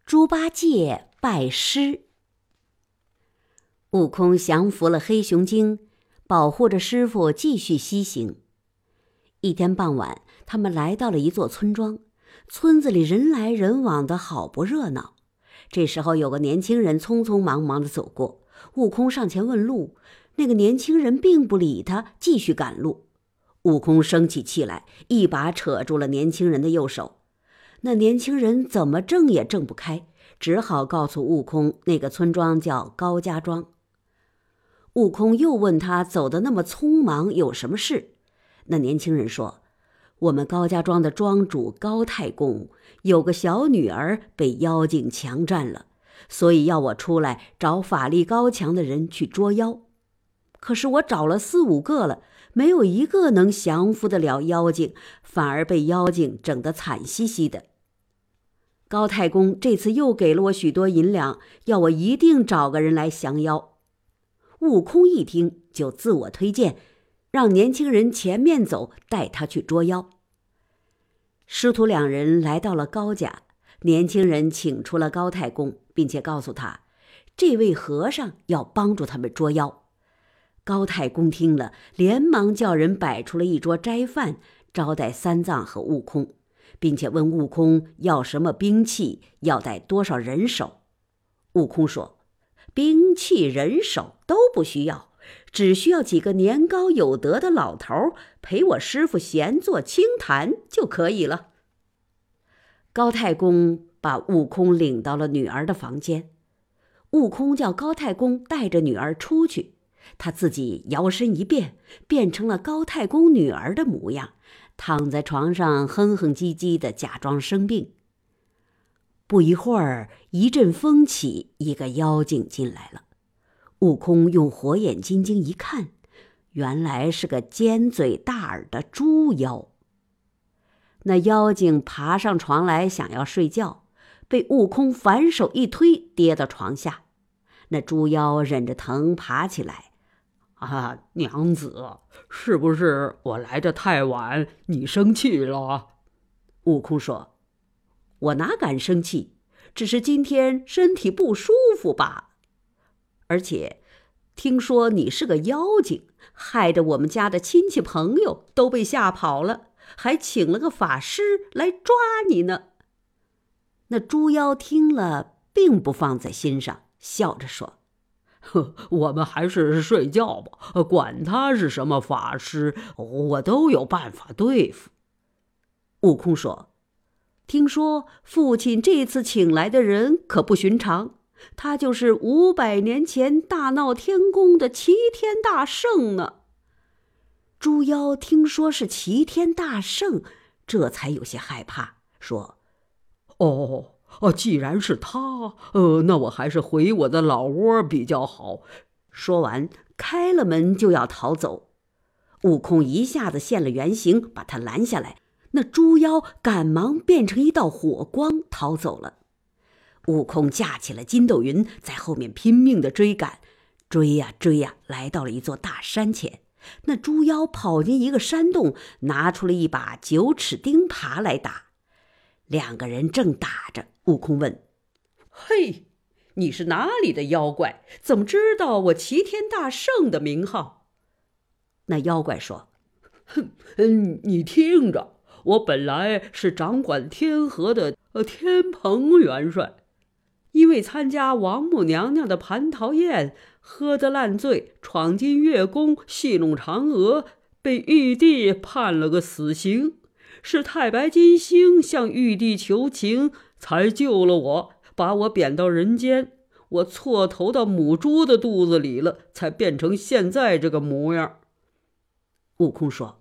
猪八戒拜师。悟空降服了黑熊精，保护着师傅继续西行。一天傍晚，他们来到了一座村庄，村子里人来人往的，好不热闹。这时候有个年轻人匆匆忙忙地走过，悟空上前问路，那个年轻人并不理他，继续赶路。悟空生起气来，一把扯住了年轻人的右手。那年轻人怎么挣也挣不开，只好告诉悟空，那个村庄叫高家庄。悟空又问他走得那么匆忙，有什么事？那年轻人说，我们高家庄的庄主高太公有个小女儿被妖精强占了，所以要我出来找法力高强的人去捉妖。可是我找了4、5个了，没有一个能降服得了妖精，反而被妖精整得惨兮兮的。高太公这次又给了我许多银两，要我一定找个人来降妖。悟空一听就自我推荐，让年轻人前面走，带他去捉妖。师徒2人来到了高家，年轻人请出了高太公，并且告诉他，这位和尚要帮助他们捉妖。高太公听了，连忙叫人摆出了一桌斋饭，招待三藏和悟空，并且问悟空要什么兵器，要带多少人手。悟空说，兵器人手都不需要，只需要几个年高有德的老头陪我师傅闲坐清谈就可以了。高太公把悟空领到了女儿的房间，悟空叫高太公带着女儿出去，他自己摇身一变，变成了高太公女儿的模样，躺在床上哼哼唧唧地假装生病。不一会儿，一阵风起，一个妖精进来了。悟空用火眼金睛一看，原来是个尖嘴大耳的猪妖。那妖精爬上床来想要睡觉，被悟空反手一推，跌到床下。那猪妖忍着疼爬起来， 娘子，是不是我来得太晚，你生气了？ 悟空说，我哪敢生气，只是今天身体不舒服罢。而且听说你是个妖精，害得我们家的亲戚朋友都被吓跑了，还请了个法师来抓你呢。那猪妖听了并不放在心上，笑着说， 我们还是睡觉吧，管他是什么法师，我都有办法对付。 悟空说，听说父亲这次请来的人可不寻常，他就是500年前大闹天宫的齐天大圣呢。猪妖听说是齐天大圣，这才有些害怕，说， 既然是他，那我还是回我的老窝比较好。 说完开了门就要逃走。悟空一下子现了原形，把他拦下来。那猪妖赶忙变成一道火光逃走了。悟空架起了筋斗云，在后面拼命地追赶，追呀追呀，来到了一座大山前。那猪妖跑进一个山洞，拿出了一把9齿钉耙来打。2个人正打着，悟空问，嘿，你是哪里的妖怪，怎么知道我齐天大圣的名号？那妖怪说， 你听着，我本来是掌管天河的天蓬元帅，因为参加王母娘娘的蟠桃宴，喝得烂醉，闯进月宫戏弄嫦娥，被玉帝判了个死刑。是太白金星向玉帝求情，才救了我，把我贬到人间。我错投到母猪的肚子里了，才变成现在这个模样。 悟空说，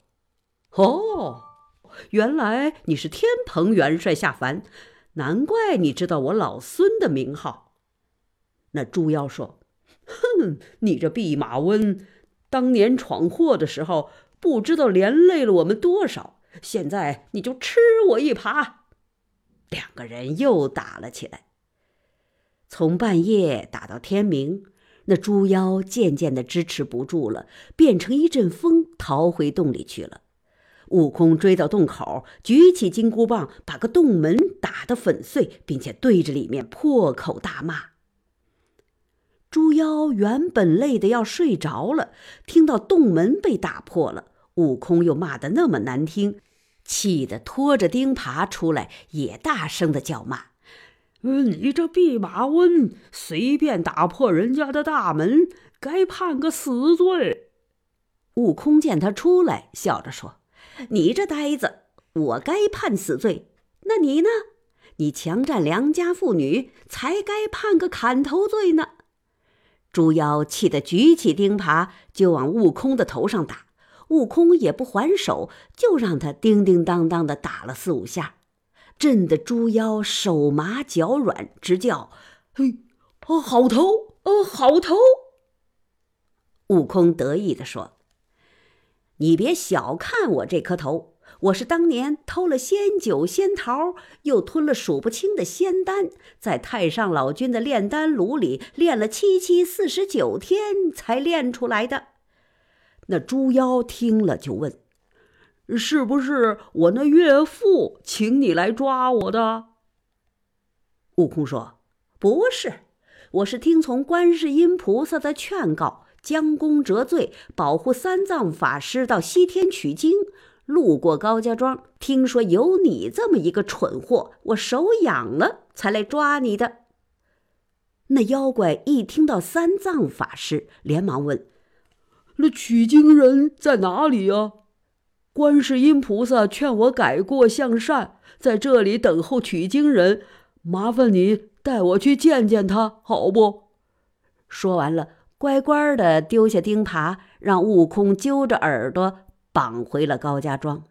原来你是天蓬元帅下凡，难怪你知道我老孙的名号。那猪妖说，你这弼马温，当年闯祸的时候，不知道连累了我们多少，现在你就吃我一耙。2个人又打了起来，从半夜打到天明。那猪妖渐渐地支持不住了，变成一阵风逃回洞里去了。 悟空追到洞口，举起金箍棒，把个洞门打得粉碎，并且对着里面破口大骂。猪妖原本累得要睡着了，听到洞门被打破了，悟空又骂得那么难听，气得拖着钉耙出来，也大声地叫骂： 你这弼马温，随便打破人家的大门，该判个死罪。 悟空见他出来，笑着说：你这呆子，我该判死罪，那你呢？你强占良家妇女，才该判个砍头罪呢。猪妖气得举起钉耙就往悟空的头上打，悟空也不还手，就让他叮叮当当地打了4、5下，震得猪妖手麻脚软，直叫：好头，好头！悟空得意地说：你别小看我这颗头，我是当年偷了仙酒仙桃，又吞了数不清的仙丹，在太上老君的炼丹炉里炼了749 天才炼出来的。那猪妖听了就问： 是不是我那岳父请你来抓我的？ 悟空说：不是，我是听从观世音菩萨的劝告，将功折罪，保护三藏法师到西天取经，路过高家庄，听说有你这么一个蠢货，我手痒了才来抓你的。那妖怪一听到三藏法师，连忙问： 那取经人在哪里啊？观世音菩萨劝我改过向善，在这里等候取经人，麻烦你带我去见见他，好不？ 说完了，乖乖地丢下钉耙，让悟空揪着耳朵绑回了高家庄。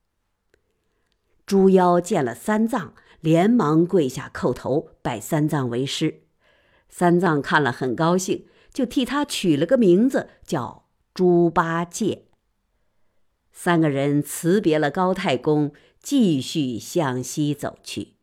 猪妖见了三藏，连忙跪下叩头，拜三藏为师。三藏看了很高兴，就替他取了个名字，叫猪八戒。3个人辞别了高太公，继续向西走去。